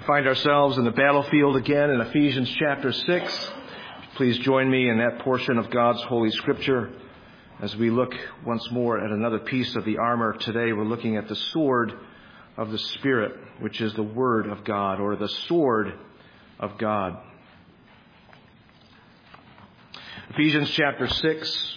We find ourselves in the battlefield again in Ephesians chapter 6. Please join me in that portion of God's Holy Scripture as we look once more at another piece of the armor. Today we're looking at the sword of the Spirit, which is the Word of God, or the sword of God. Ephesians chapter 6.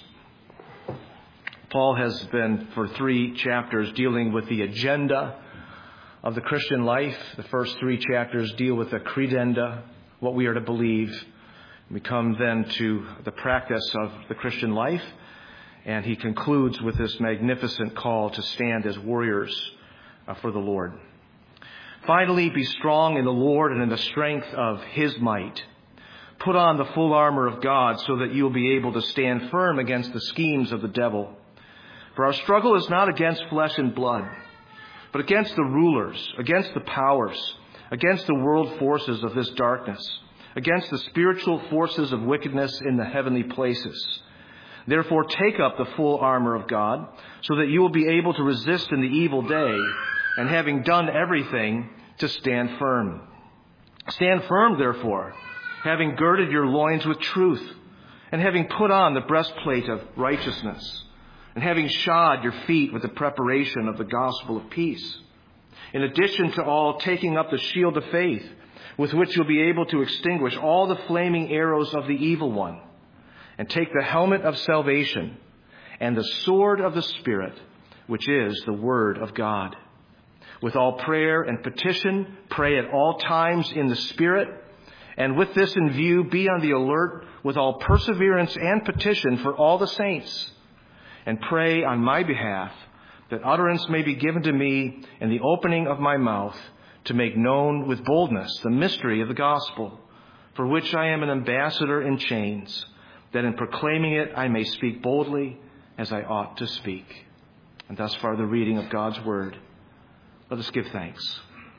Paul has been, for 3 chapters, dealing with the agenda of the Christian life. The first 3 chapters deal with the credenda, what we are to believe. We come then to the practice of the Christian life, and he concludes with this magnificent call to stand as warriors for the Lord. Finally, be strong in the Lord and in the strength of His might. Put on the full armor of God so that you will be able to stand firm against the schemes of the devil. For our struggle is not against flesh and blood, but against the rulers, against the powers, against the world forces of this darkness, against the spiritual forces of wickedness in the heavenly places. Therefore, take up the full armor of God, so that you will be able to resist in the evil day, and having done everything, to stand firm. Stand firm, therefore, having girded your loins with truth, and having put on the breastplate of righteousness, and having shod your feet with the preparation of the gospel of peace. In addition to all, taking up the shield of faith, with which you'll be able to extinguish all the flaming arrows of the evil one, and take the helmet of salvation and the sword of the Spirit, which is the Word of God. With all prayer and petition, pray at all times in the Spirit, and with this in view, be on the alert with all perseverance and petition for all the saints. And pray on my behalf that utterance may be given to me in the opening of my mouth to make known with boldness the mystery of the gospel, for which I am an ambassador in chains, that in proclaiming it I may speak boldly as I ought to speak. And thus far the reading of God's Word. Let us give thanks.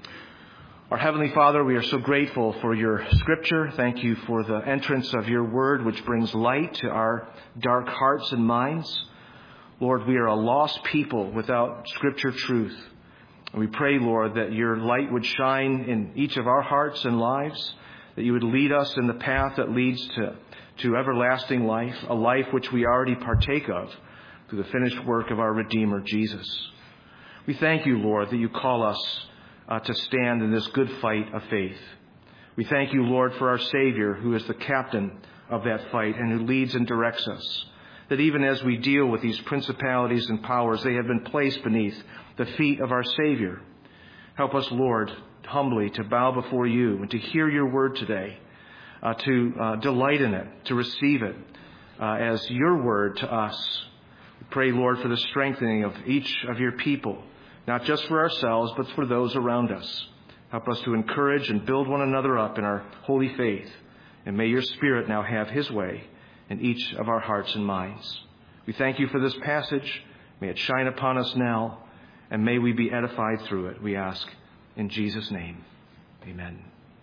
Our Heavenly Father, we are so grateful for your Scripture. Thank you for the entrance of your Word, which brings light to our dark hearts and minds. Lord, we are a lost people without Scripture truth. And we pray, Lord, that your light would shine in each of our hearts and lives, that you would lead us in the path that leads to everlasting life, a life which we already partake of through the finished work of our Redeemer, Jesus. We thank you, Lord, that you call us to stand in this good fight of faith. We thank you, Lord, for our Savior, who is the captain of that fight and who leads and directs us. That even as we deal with these principalities and powers, they have been placed beneath the feet of our Savior. Help us, Lord, humbly to bow before you and to hear your word today, to delight in it, to receive it as your word to us. We pray, Lord, for the strengthening of each of your people, not just for ourselves, but for those around us. Help us to encourage and build one another up in our holy faith. And may your Spirit now have his way in each of our hearts and minds. We thank you for this passage. May it shine upon us now, and may we be edified through it, we ask in Jesus' name. Amen.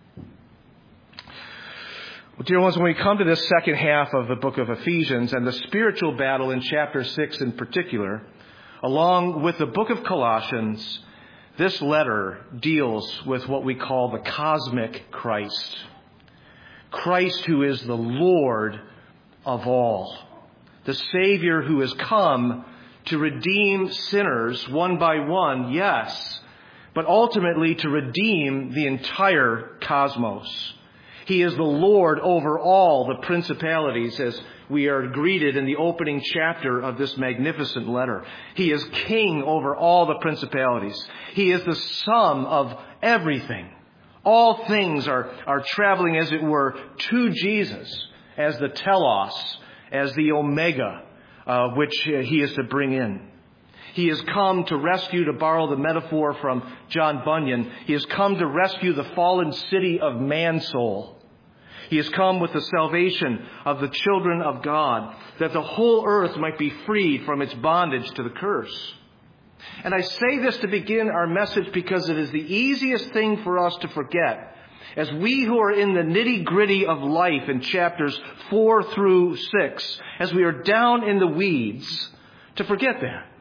Well, dear ones, when we come to this second half of the book of Ephesians and the spiritual battle in chapter 6 in particular, along with the book of Colossians, this letter deals with what we call the cosmic Christ. Christ who is the Lord of all. The Savior who has come to redeem sinners one by one, yes, but ultimately to redeem the entire cosmos. He is the Lord over all the principalities, as we are greeted in the opening chapter of this magnificent letter. He is king over all the principalities. He is the sum of everything. All things are traveling, as it were, to Jesus as the telos, as the omega, which he is to bring in. He has come to rescue, to borrow the metaphor from John Bunyan, he has come to rescue the fallen city of man's soul. He has come with the salvation of the children of God, that the whole earth might be freed from its bondage to the curse. And I say this to begin our message because it is the easiest thing for us to forget, as we who are in the nitty-gritty of life in chapters 4 through 6, as we are down in the weeds, to forget that.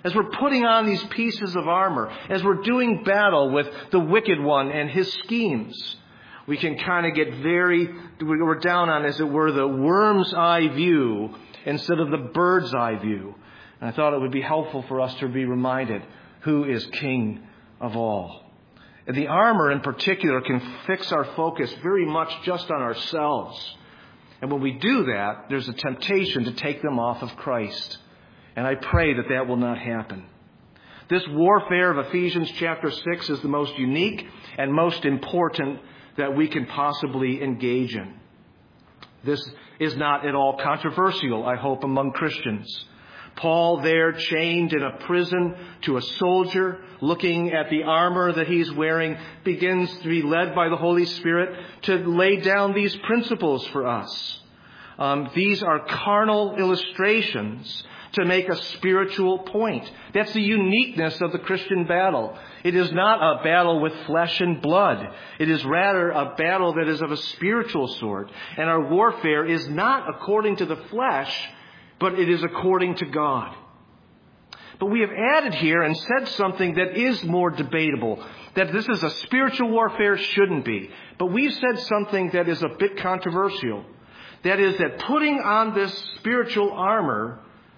as we're putting on these pieces of armor, as we're doing battle with the wicked one and his schemes, we can kind of we're down on, as it were, the worm's eye view instead of the bird's eye view. And I thought it would be helpful for us to be reminded who is King of all. And the armor in particular can fix our focus very much just on ourselves. And when we do that, there's a temptation to take them off of Christ. And I pray that that will not happen. This warfare of Ephesians chapter 6 is the most unique and most important that we can possibly engage in. This is not at all controversial, I hope, among Christians. Paul there, chained in a prison to a soldier, looking at the armor that he's wearing, begins to be led by the Holy Spirit to lay down these principles for us. These are carnal illustrations to make a spiritual point. That's the uniqueness of the Christian battle. It is not a battle with flesh and blood. It is rather a battle that is of a spiritual sort. And our warfare is not according to the flesh, but it is according to God. But we have added here and said something that is more debatable, that this is a spiritual warfare, shouldn't be. But we've said something that is a bit controversial. That is that putting on this spiritual armor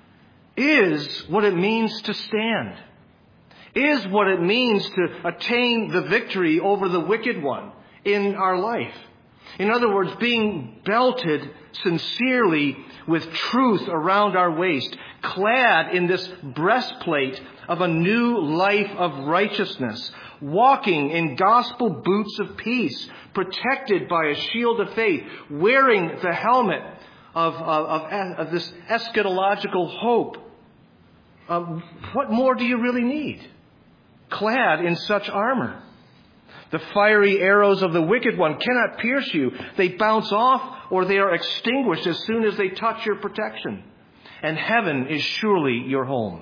is what it means to stand, is what it means to attain the victory over the wicked one in our life. In other words, being belted sincerely with truth around our waist, clad in this breastplate of a new life of righteousness, walking in gospel boots of peace, protected by a shield of faith, wearing the helmet of this eschatological hope. What more do you really need? Clad in such armor. The fiery arrows of the wicked one cannot pierce you. They bounce off or they are extinguished as soon as they touch your protection. And heaven is surely your home.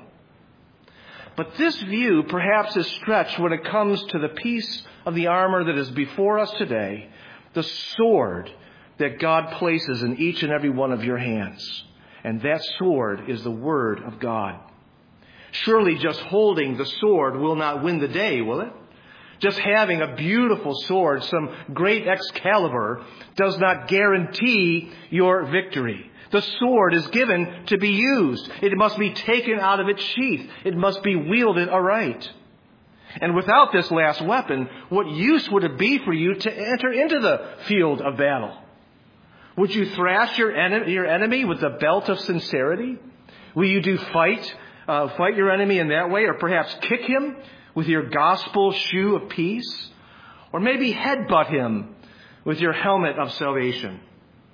But this view perhaps is stretched when it comes to the piece of the armor that is before us today, the sword that God places in each and every one of your hands. And that sword is the Word of God. Surely just holding the sword will not win the day, will it? Just having a beautiful sword, some great Excalibur, does not guarantee your victory. The sword is given to be used. It must be taken out of its sheath. It must be wielded aright. And without this last weapon, what use would it be for you to enter into the field of battle? Would you thrash your enemy with the belt of sincerity? Will you fight your enemy in that way, or perhaps kick him with your gospel shoe of peace? Or maybe headbutt him with your helmet of salvation?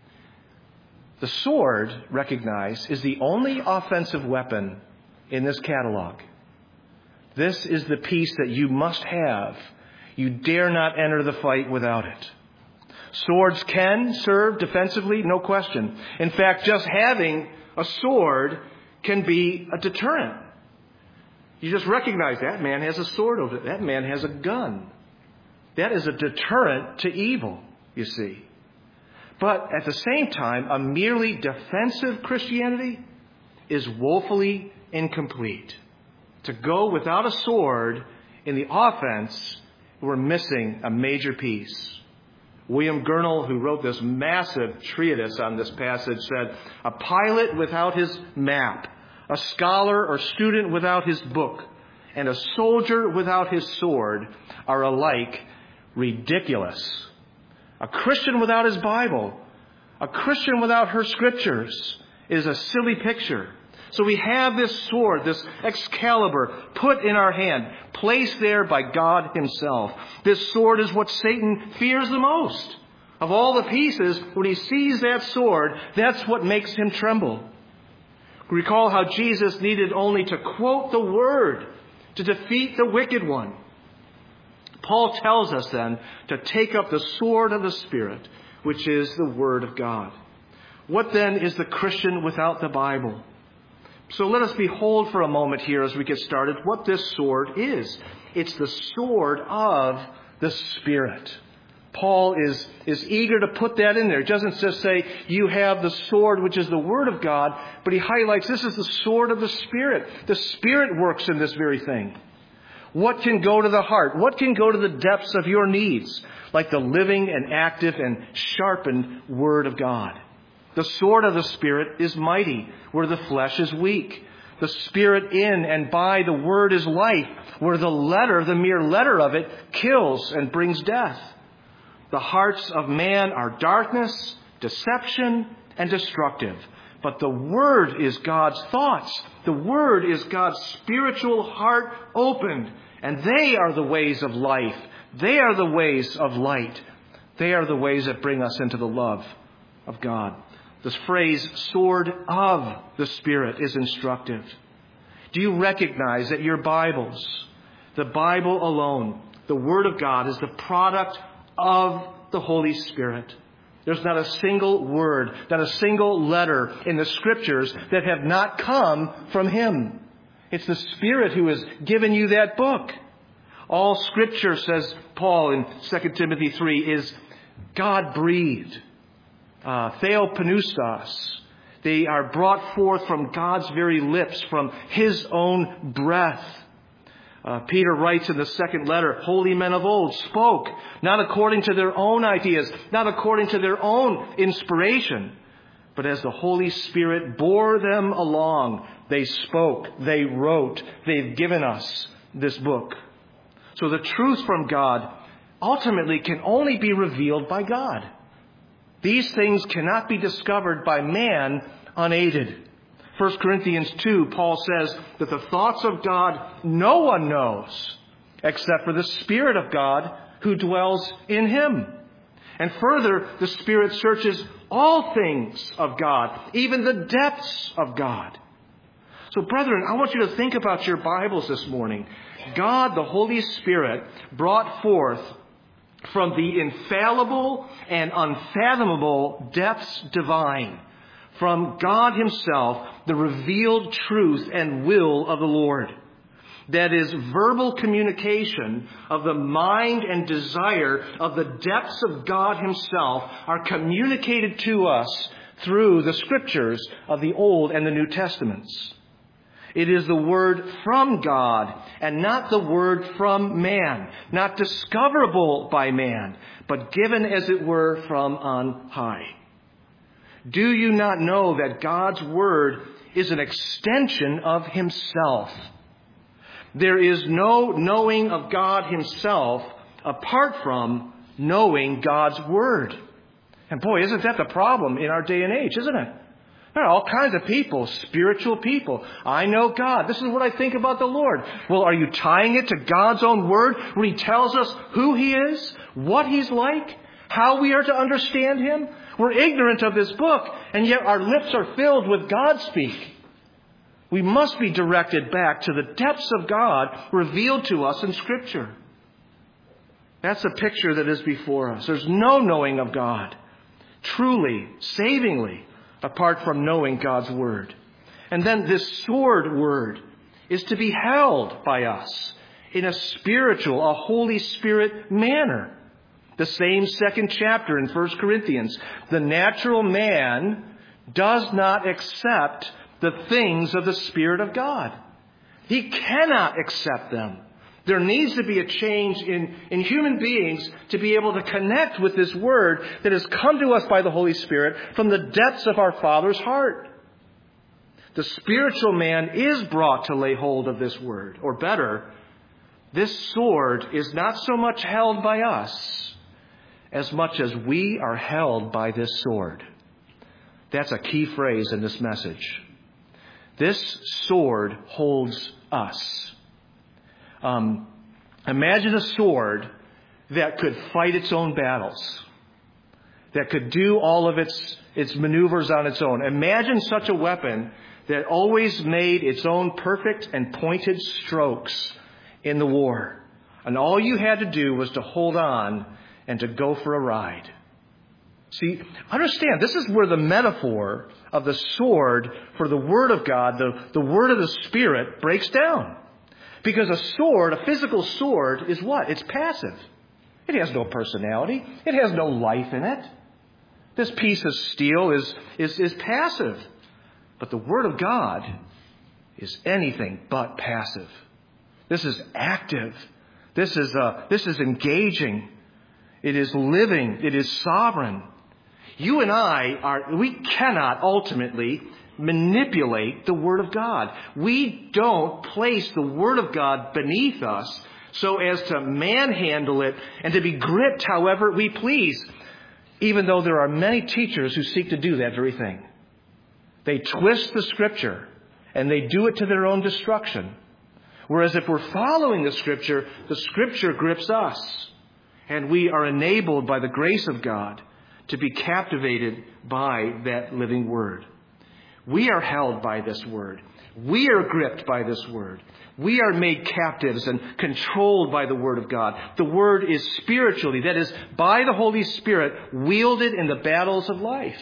The sword, recognize, is the only offensive weapon in this catalog. This is the piece that you must have. You dare not enter the fight without it. Swords can serve defensively, no question. In fact, just having a sword can be a deterrent. You just recognize that man has a sword over it. That man has a gun. That is a deterrent to evil, you see. But at the same time, a merely defensive Christianity is woefully incomplete. To go without a sword in the offense, we're missing a major piece. William Gurnall, who wrote this massive treatise on this passage, said, "A pilot without his map, a scholar or student without his book, and a soldier without his sword are alike ridiculous." A Christian without his Bible, a Christian without her scriptures, is a silly picture. So we have this sword, this Excalibur, put in our hand, placed there by God himself. This sword is what Satan fears the most. Of all the pieces, when he sees that sword, that's what makes him tremble. Recall how Jesus needed only to quote the word to defeat the wicked one. Paul tells us then to take up the sword of the Spirit, which is the Word of God. What then is the Christian without the Bible? So let us behold for a moment here as we get started what this sword is. It's the sword of the Spirit. Paul is eager to put that in there. He doesn't just say, you have the sword, which is the Word of God, but he highlights this is the sword of the Spirit. The Spirit works in this very thing. What can go to the heart? What can go to the depths of your needs? Like the living and active and sharpened Word of God. The sword of the Spirit is mighty, where the flesh is weak. The Spirit in and by the Word is life, where the mere letter of it, kills and brings death. The hearts of man are darkness, deception, and destructive. But the Word is God's thoughts. The Word is God's spiritual heart opened. And they are the ways of life. They are the ways of light. They are the ways that bring us into the love of God. This phrase, sword of the Spirit, is instructive. Do you recognize that your Bibles, the Bible alone, the Word of God, is the product of the Holy Spirit? There's not a single word, not a single letter in the Scriptures that have not come from Him. It's the Spirit who has given you that book. All Scripture, says Paul in 2 Timothy 3, is God-breathed. Theopneustos. They are brought forth from God's very lips, from His own breath. Peter writes in the second letter, holy men of old spoke, not according to their own ideas, not according to their own inspiration, but as the Holy Spirit bore them along, they spoke, they wrote, they've given us this book. So the truth from God ultimately can only be revealed by God. These things cannot be discovered by man unaided. 1 Corinthians 2, Paul says that the thoughts of God no one knows except for the Spirit of God who dwells in him. And further, the Spirit searches all things of God, even the depths of God. So brethren, I want you to think about your Bibles this morning. God, the Holy Spirit, brought forth from the infallible and unfathomable depths divine, from God Himself, the revealed truth and will of the Lord. That is, verbal communication of the mind and desire of the depths of God Himself are communicated to us through the Scriptures of the Old and the New Testaments. It is the word from God and not the word from man, not discoverable by man, but given, as it were, from on high. Do you not know that God's word is an extension of Himself? There is no knowing of God Himself apart from knowing God's word. And boy, isn't that the problem in our day and age, isn't it? There are all kinds of people, spiritual people. I know God. This is what I think about the Lord. Well, are you tying it to God's own word where He tells us who He is, what He's like, how we are to understand Him? We're ignorant of this book, and yet our lips are filled with God speak. We must be directed back to the depths of God revealed to us in Scripture. That's the picture that is before us. There's no knowing of God, truly, savingly, apart from knowing God's word. And then this sword word is to be held by us in a spiritual, a Holy Spirit manner. The same second chapter in 1 Corinthians. The natural man does not accept the things of the Spirit of God. He cannot accept them. There needs to be a change in human beings to be able to connect with this word that has come to us by the Holy Spirit from the depths of our Father's heart. The spiritual man is brought to lay hold of this word. Or better, this sword is not so much held by us as much as we are held by this sword. That's a key phrase in this message. This sword holds us. Imagine a sword that could fight its own battles, that could do all of its maneuvers on its own. Imagine such a weapon that always made its own perfect and pointed strokes in the war. And all you had to do was to hold on and to go for a ride. See, understand, this is where the metaphor of the sword for the Word of God, the Word of the Spirit, breaks down. Because a sword, a physical sword, is what? It's passive. It has no personality. It has no life in it. This piece of steel is passive. But the Word of God is anything but passive. This is active. This is engaging. It is living. It is sovereign. You and we cannot ultimately manipulate the Word of God. We don't place the Word of God beneath us so as to manhandle it and to be gripped however we please, even though there are many teachers who seek to do that very thing. They twist the Scripture and they do it to their own destruction. Whereas if we're following the Scripture grips us, and we are enabled by the grace of God to be captivated by that living Word. We are held by this Word. We are gripped by this Word. We are made captives and controlled by the Word of God. The Word is spiritually, that is, by the Holy Spirit, wielded in the battles of life.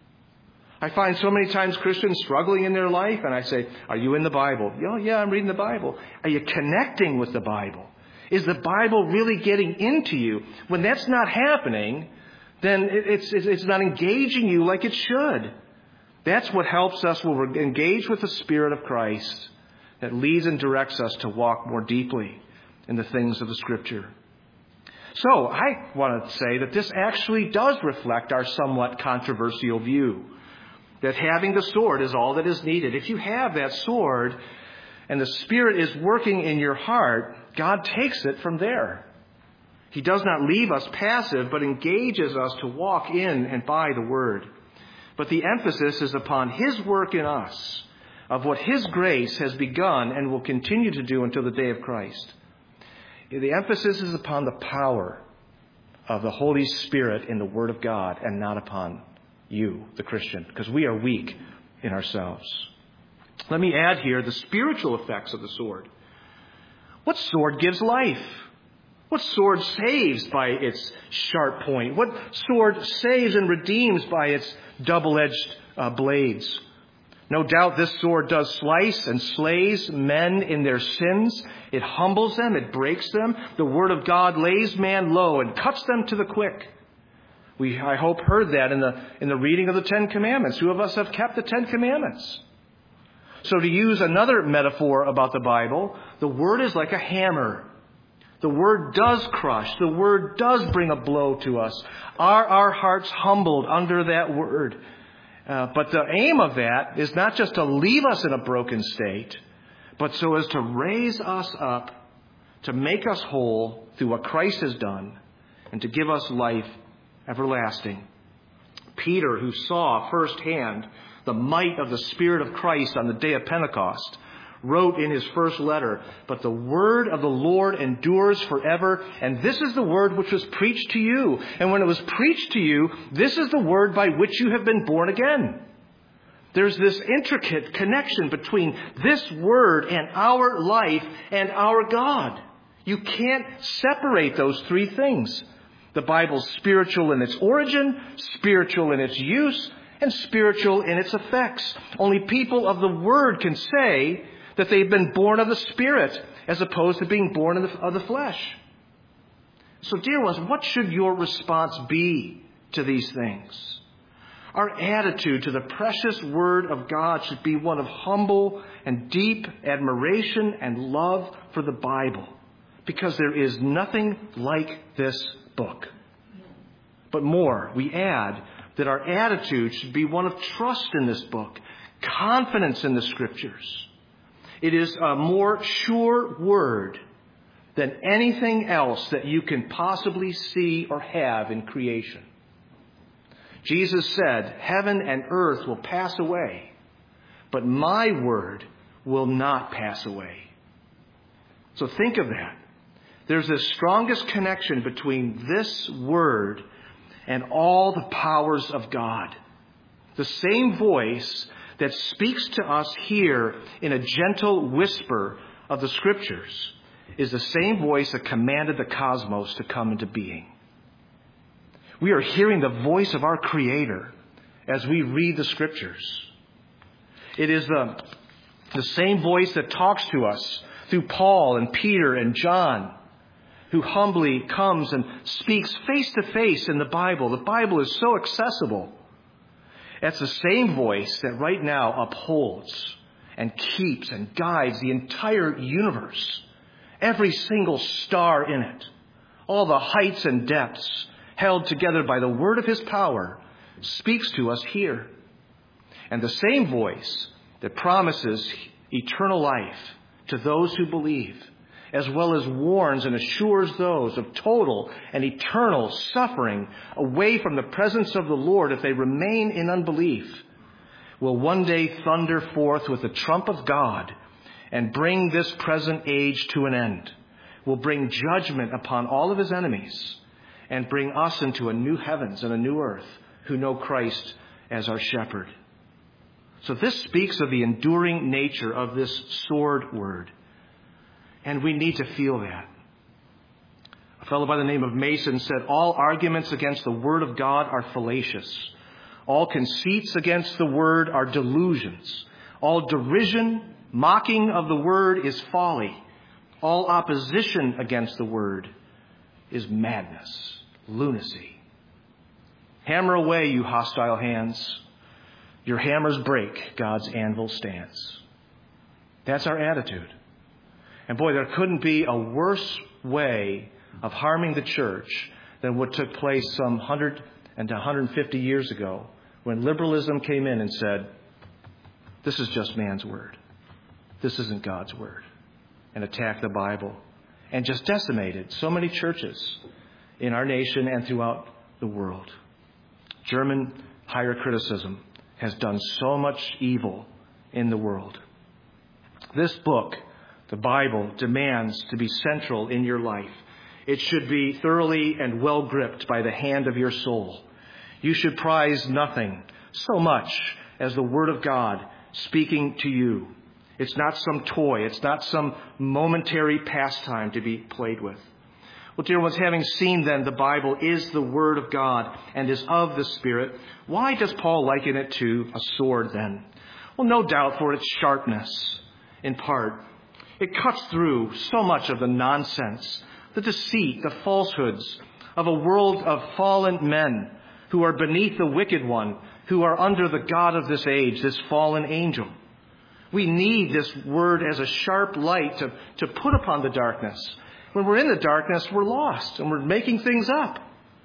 I find so many times Christians struggling in their life, and I say, are you in the Bible? Oh, yeah, I'm reading the Bible. Are you connecting with the Bible? Is the Bible really getting into you? When that's not happening, then it's not engaging you like it should. That's what helps us when we're engaged with the Spirit of Christ, that leads and directs us to walk more deeply in the things of the Scripture. So I want to say that this actually does reflect our somewhat controversial view, that having the sword is all that is needed. If you have that sword and the Spirit is working in your heart, God takes it from there. He does not leave us passive, but engages us to walk in and by the Word. But the emphasis is upon His work in us, of what His grace has begun and will continue to do until the day of Christ. The emphasis is upon the power of the Holy Spirit in the Word of God and not upon you, the Christian, because we are weak in ourselves. Let me add here the spiritual effects of the sword. What sword gives life? What sword saves by its sharp point? What sword saves and redeems by its double-edged blades? No doubt this sword does slice and slays men in their sins. It humbles them. It breaks them. The Word of God lays man low and cuts them to the quick. We, I hope, heard that in the reading of the Ten Commandments. Who of us have kept the Ten Commandments? So to use another metaphor about the Bible, the Word is like a hammer. The Word does crush. The Word does bring a blow to us. Are our hearts humbled under that Word? But the aim of that is not just to leave us in a broken state, but so as to raise us up, to make us whole through what Christ has done, and to give us life everlasting. Peter, who saw firsthand the might of the Spirit of Christ on the day of Pentecost, wrote in his first letter, "But the word of the Lord endures forever, and this is the word which was preached to you. And when it was preached to you, this is the word by which you have been born again." There's this intricate connection between this word and our life and our God. You can't separate those three things. The Bible's spiritual in its origin, spiritual in its use, and spiritual in its effects. Only people of the Word can say that they've been born of the Spirit as opposed to being born of the flesh. So, dear ones, what should your response be to these things? Our attitude to the precious Word of God should be one of humble and deep admiration and love for the Bible, because there is nothing like this book. But more, we add that our attitude should be one of trust in this book, confidence in the Scriptures. It is a more sure word than anything else that you can possibly see or have in creation. Jesus said, "Heaven and earth will pass away, but my word will not pass away." So think of that. There's the strongest connection between this word and all the powers of God. The same voice that speaks to us here in a gentle whisper of the Scriptures is the same voice that commanded the cosmos to come into being. We are hearing the voice of our Creator as we read the Scriptures. It is the same voice that talks to us through Paul and Peter and John, who humbly comes and speaks face to face in the Bible. The Bible is so accessible. That's the same voice that right now upholds and keeps and guides the entire universe. Every single star in it. All the heights and depths held together by the word of his power speaks to us here. And the same voice that promises eternal life to those who believe, as well as warns and assures those of total and eternal suffering away from the presence of the Lord if they remain in unbelief, will one day thunder forth with the trump of God and bring this present age to an end, will bring judgment upon all of his enemies, and bring us into a new heavens and a new earth who know Christ as our shepherd. So this speaks of the enduring nature of this sword word. And we need to feel that. A fellow by the name of Mason said, all arguments against the word of God are fallacious. All conceits against the word are delusions. All derision, mocking of the word is folly. All opposition against the word is madness, lunacy. Hammer away, you hostile hands. Your hammers break, God's anvil stands. That's our attitude. And boy, there couldn't be a worse way of harming the church than what took place some 100 and 150 years ago when liberalism came in and said, this is just man's word. This isn't God's word. And attacked the Bible and just decimated so many churches in our nation and throughout the world. German higher criticism has done so much evil in the world. This book, the Bible, demands to be central in your life. It should be thoroughly and well gripped by the hand of your soul. You should prize nothing so much as the Word of God speaking to you. It's not some toy. It's not some momentary pastime to be played with. Well, dear ones, having seen then the Bible is the Word of God and is of the Spirit, why does Paul liken it to a sword then? Well, no doubt for its sharpness, in part. It cuts through so much of the nonsense, the deceit, the falsehoods of a world of fallen men who are beneath the wicked one, who are under the god of this age, this fallen angel. We need this word as a sharp light to put upon the darkness. When we're in the darkness, we're lost and we're making things up.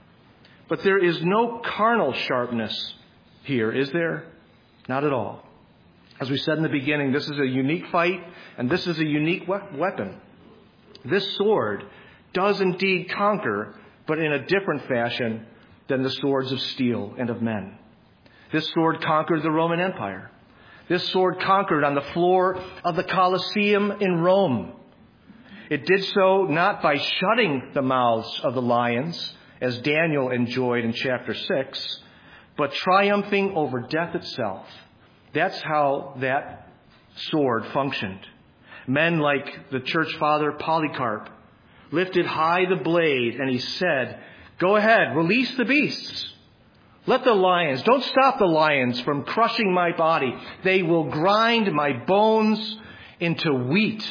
But there is no carnal sharpness here, is there? Not at all. As we said in the beginning, this is a unique fight and this is a unique weapon. This sword does indeed conquer, but in a different fashion than the swords of steel and of men. This sword conquered the Roman Empire. This sword conquered on the floor of the Colosseum in Rome. It did so not by shutting the mouths of the lions, as Daniel enjoyed in chapter 6, but triumphing over death itself. That's how that sword functioned. Men like the church father Polycarp lifted high the blade and he said, "Go ahead, release the beasts. Let the lions, don't stop the lions from crushing my body. They will grind my bones into wheat,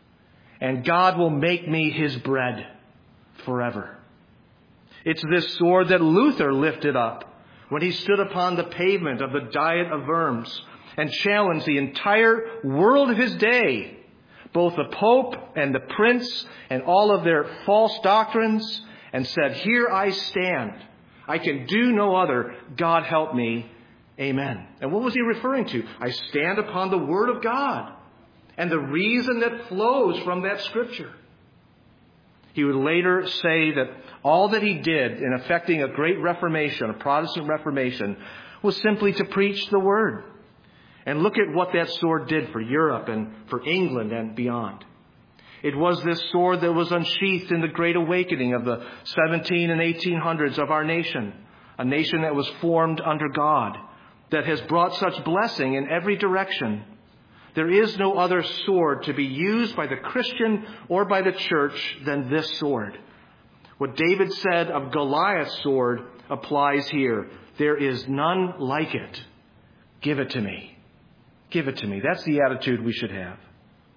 and God will make me his bread forever." It's this sword that Luther lifted up when he stood upon the pavement of the Diet of Worms and challenged the entire world of his day, both the Pope and the Prince and all of their false doctrines, and said, "Here I stand. I can do no other. God help me. Amen." And what was he referring to? I stand upon the Word of God and the reason that flows from that Scripture. He would later say that all that he did in effecting a great Reformation, a Protestant Reformation, was simply to preach the Word. And look at what that sword did for Europe and for England and beyond. It was this sword that was unsheathed in the Great Awakening of the 17 and 1800s of our nation, a nation that was formed under God, that has brought such blessing in every direction. There is no other sword to be used by the Christian or by the church than this sword. What David said of Goliath's sword applies here. There is none like it. Give it to me. Give it to me. That's the attitude we should have.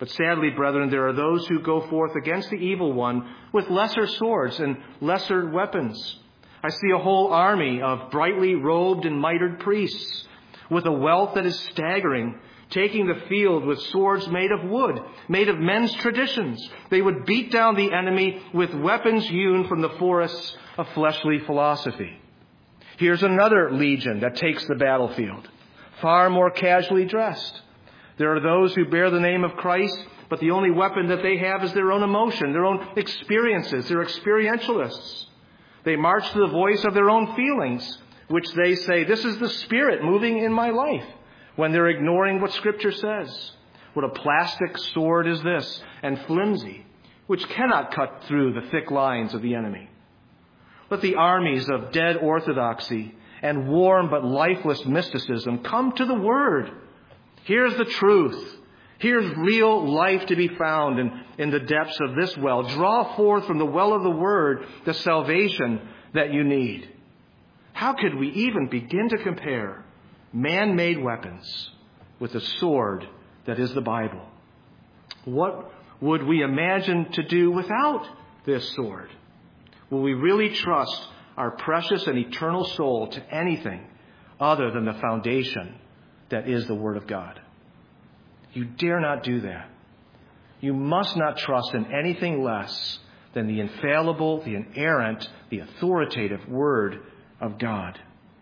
But sadly, brethren, there are those who go forth against the evil one with lesser swords and lesser weapons. I see a whole army of brightly robed and mitred priests with a wealth that is staggering, taking the field with swords made of wood, made of men's traditions. They would beat down the enemy with weapons hewn from the forests of fleshly philosophy. Here's another legion that takes the battlefield, far more casually dressed. There are those who bear the name of Christ, but the only weapon that they have is their own emotion, their own experiences. They're experientialists. They march to the voice of their own feelings, which they say, this is the Spirit moving in my life, when they're ignoring what Scripture says. What a plastic sword is this, and flimsy, which cannot cut through the thick lines of the enemy. Let the armies of dead orthodoxy and warm but lifeless mysticism come to the Word. Here's the truth. Here's real life to be found in the depths of this well. Draw forth from the well of the Word the salvation that you need. How could we even begin to compare man-made weapons with the sword that is the Bible? What would we imagine to do without this sword? Will we really trust our precious and eternal soul to anything other than the foundation that is the Word of God? You dare not do that. You must not trust in anything less than the infallible, the inerrant, the authoritative Word of God.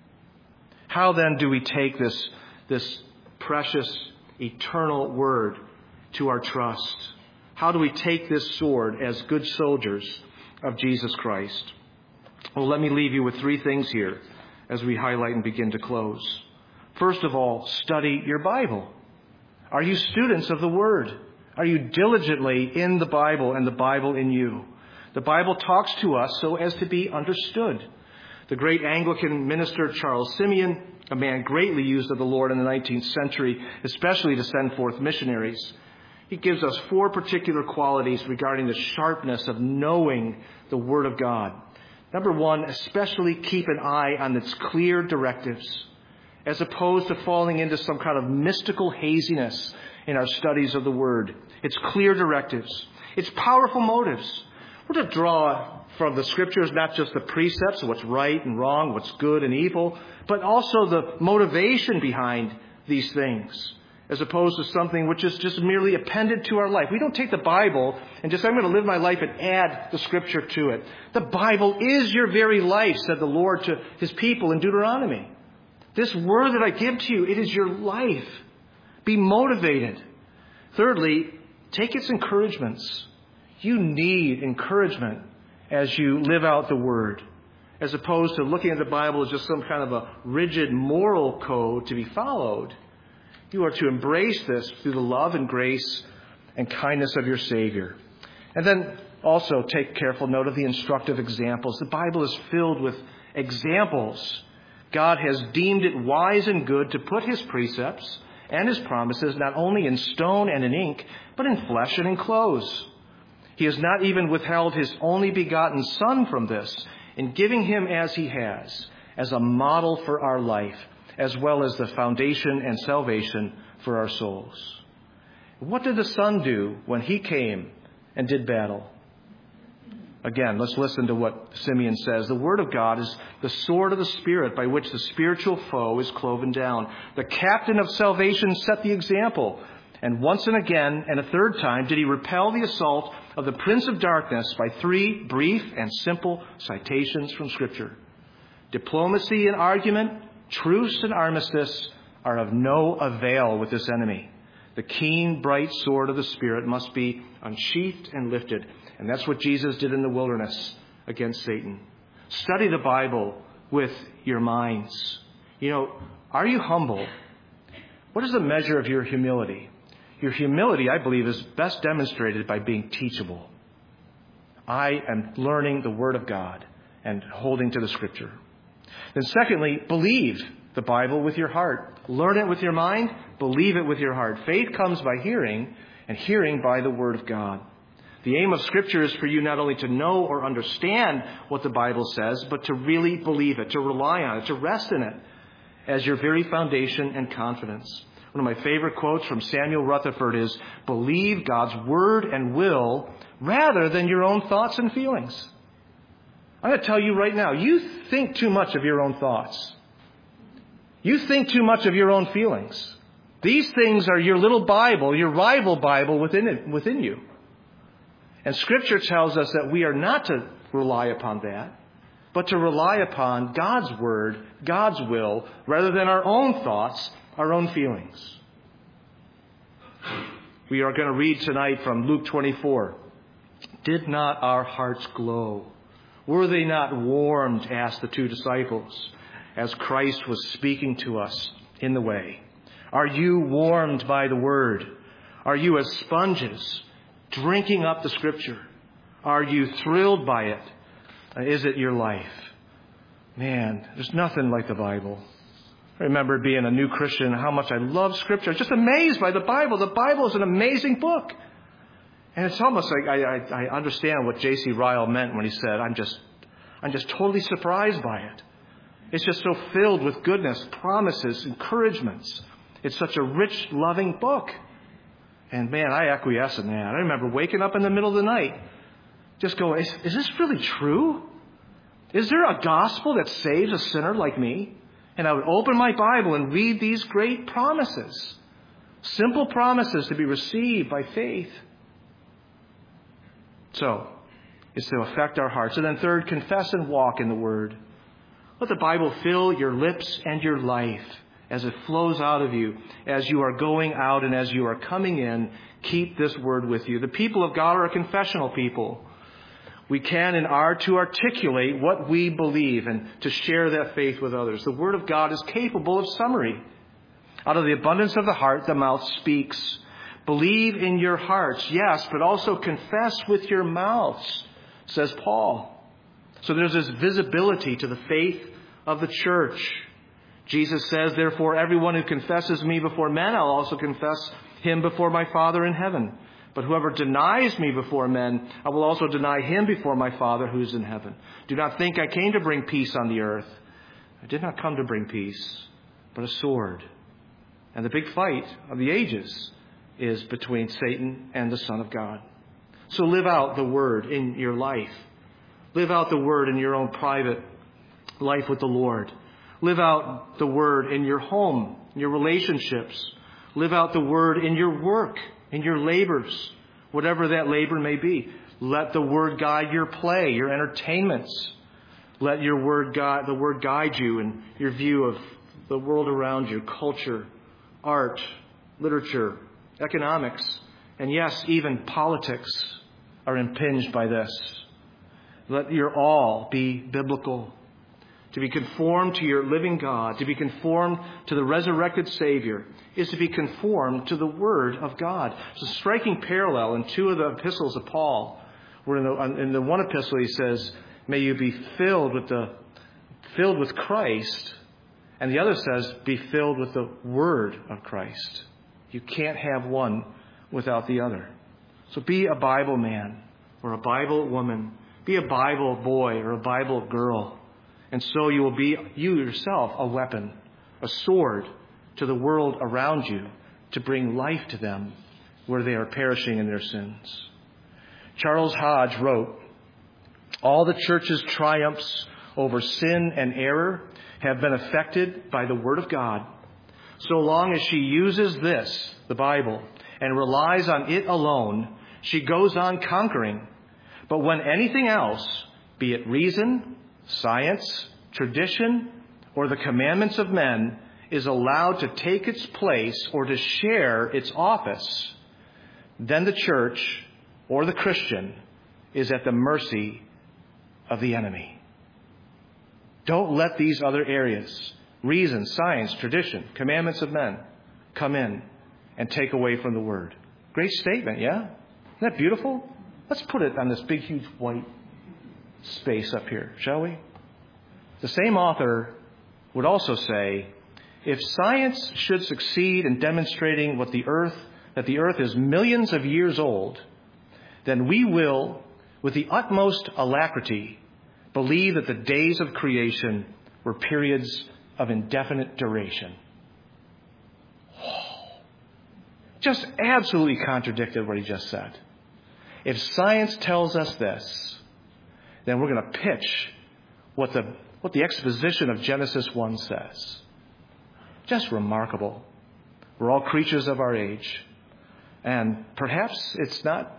How then do we take this precious, eternal Word to our trust? How do we take this sword as good soldiers of Jesus Christ? Well, let me leave you with three things here as we highlight and begin to close. First of all, study your Bible. Are you students of the Word? Are you diligently in the Bible and the Bible in you? The Bible talks to us so as to be understood. The great Anglican minister Charles Simeon, a man greatly used of the Lord in the 19th century, especially to send forth missionaries, he gives us four particular qualities regarding the sharpness of knowing the Word of God. Number one, especially keep an eye on its clear directives, as opposed to falling into some kind of mystical haziness in our studies of the Word. Its clear directives, its powerful motives. We're to draw from the Scriptures not just the precepts of what's right and wrong, what's good and evil, but also the motivation behind these things, as opposed to something which is just merely appended to our life. We don't take the Bible and just, I'm going to live my life and add the Scripture to it. The Bible is your very life, said the Lord to His people in Deuteronomy. This Word that I give to you, it is your life. Be motivated. Thirdly, take its encouragements. You need encouragement as you live out the Word, as opposed to looking at the Bible as just some kind of a rigid moral code to be followed. You are to embrace this through the love and grace and kindness of your Savior. And then also take careful note of the instructive examples. The Bible is filled with examples. God has deemed it wise and good to put His precepts and His promises not only in stone and in ink, but in flesh and in clothes. He has not even withheld His only begotten Son from this, in giving Him as He has, as a model for our life, as well as the foundation and salvation for our souls. What did the Son do when He came and did battle? Again, let's listen to what Simeon says. The Word of God is the sword of the Spirit by which the spiritual foe is cloven down. The captain of salvation set the example. And once and again and a third time did He repel the assault of the prince of darkness by three brief and simple citations from Scripture. Diplomacy and argument, truce and armistice are of no avail with this enemy. The keen, bright sword of the Spirit must be unsheathed and lifted. And that's what Jesus did in the wilderness against Satan. Study the Bible with your minds. Are you humble? What is the measure of your humility? Your humility, I believe, is best demonstrated by being teachable. I am learning the Word of God and holding to the Scripture. Then secondly, believe the Bible with your heart. Learn it with your mind. Believe it with your heart. Faith comes by hearing, and hearing by the Word of God. The aim of Scripture is for you not only to know or understand what the Bible says, but to really believe it, to rely on it, to rest in it as your very foundation and confidence. One of my favorite quotes from Samuel Rutherford is, believe God's word and will rather than your own thoughts and feelings. I'm going to tell you right now, you think too much of your own thoughts. You think too much of your own feelings. These things are your little Bible, your rival Bible within you. And Scripture tells us that we are not to rely upon that, but to rely upon God's word, God's will, rather than our own thoughts, our own feelings. We are going to read tonight from Luke 24. Did not our hearts glow? Were they not warmed, asked the two disciples, as Christ was speaking to us in the way? Are you warmed by the word? Are you as sponges drinking up the Scripture? Are you thrilled by it? Is it your life? Man, there's nothing like the Bible. I remember being a new Christian, how much I love Scripture. I was just amazed by the Bible. The Bible is an amazing book. And it's almost like I understand what J.C. Ryle meant when he said, I'm just totally surprised by it. It's just so filled with goodness, promises, encouragements. It's such a rich, loving book. And man, I acquiesce in that. I remember waking up in the middle of the night, just going, is this really true? Is there a gospel that saves a sinner like me? And I would open my Bible and read these great promises. Simple promises to be received by faith. So, it's to affect our hearts. And then third, confess and walk in the Word. Let the Bible fill your lips and your life as it flows out of you, as you are going out and as you are coming in. Keep this Word with you. The people of God are a confessional people. We can and are to articulate what we believe and to share that faith with others. The Word of God is capable of summary. Out of the abundance of the heart, the mouth speaks. Believe in your hearts, yes, but also confess with your mouths, says Paul. So there's this visibility to the faith of the church. Jesus says, therefore, everyone who confesses me before men, I'll also confess him before my Father in heaven. But whoever denies me before men, I will also deny him before my Father who is in heaven. Do not think I came to bring peace on the earth. I did not come to bring peace, but a sword. And the big fight of the ages is between Satan and the Son of God. So live out the Word in your life. Live out the Word in your own private life with the Lord. Live out the Word in your home, in your relationships. Live out the Word in your work, in your labors, whatever that labor may be. Let the Word guide your play, your entertainments. Let the Word guide you in your view of the world around you, culture, art, literature, economics, and yes, even politics are impinged by this. Let your all be biblical. To be conformed to your living God, to be conformed to the resurrected Savior, is to be conformed to the Word of God. It's a striking parallel in two of the epistles of Paul, where in the one epistle he says, may you be filled with Christ, and the other says, be filled with the Word of Christ. You can't have one without the other. So be a Bible man or a Bible woman. Be a Bible boy or a Bible girl. And so you will be, you yourself, a weapon, a sword to the world around you to bring life to them where they are perishing in their sins. Charles Hodge wrote, all the church's triumphs over sin and error have been affected by the Word of God. So long as she uses this, the Bible, and relies on it alone, she goes on conquering. But when anything else, be it reason, science, tradition, or the commandments of men, is allowed to take its place or to share its office, then the church or the Christian is at the mercy of the enemy. Don't let these other areas, reason, science, tradition, commandments of men, come in and take away from the Word. Great statement, yeah? Isn't that beautiful? Let's put it on this big, huge white space up here, shall we? The same author would also say, if science should succeed in demonstrating that the earth is millions of years old, then we will, with the utmost alacrity, believe that the days of creation were periods of indefinite duration. Oh, just absolutely contradicted what he just said. If science tells us this, then we're going to pitch what the exposition of Genesis 1 says. Just remarkable. We're all creatures of our age. And perhaps it's not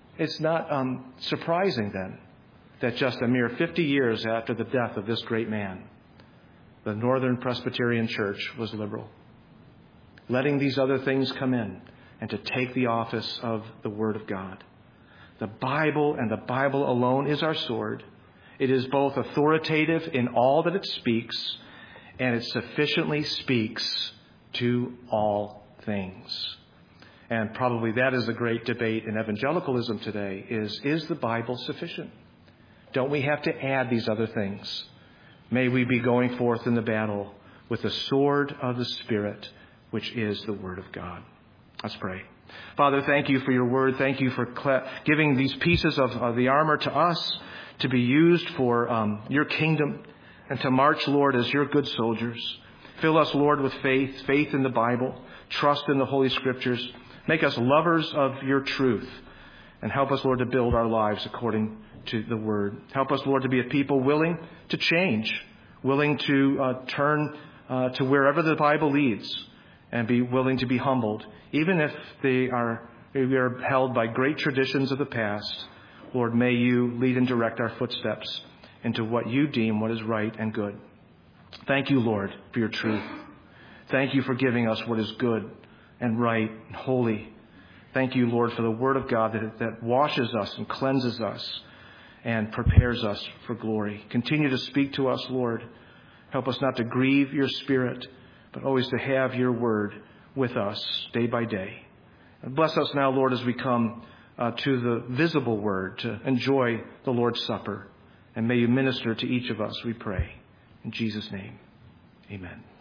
surprising then that just a mere 50 years after the death of this great man, the Northern Presbyterian Church was liberal, letting these other things come in and to take the office of the Word of God. The Bible and the Bible alone is our sword. It is both authoritative in all that it speaks, and it sufficiently speaks to all things. And probably that is the great debate in evangelicalism today is the Bible sufficient? Don't we have to add these other things? May we be going forth in the battle with the sword of the Spirit, which is the Word of God. Let's pray. Father, thank you for your word. Thank you for giving these pieces of the armor to us to be used for your kingdom and to march, Lord, as your good soldiers. Fill us, Lord, with faith in the Bible, trust in the Holy Scriptures. Make us lovers of your truth and help us, Lord, to build our lives according to the word. Help us, Lord, to be a people willing to change, willing to turn to wherever the Bible leads, and be willing to be humbled, even if we are held by great traditions of the past. Lord, may you lead and direct our footsteps into what you deem what is right and good. Thank you, Lord, for your truth. Thank you for giving us what is good and right and holy. Thank you, Lord, for the Word of God that washes us and cleanses us and prepares us for glory. Continue to speak to us, Lord. Help us not to grieve your Spirit, but always to have your word with us day by day. And bless us now, Lord, as we come to the visible word, to enjoy the Lord's Supper. And may you minister to each of us, we pray. In Jesus' name, amen.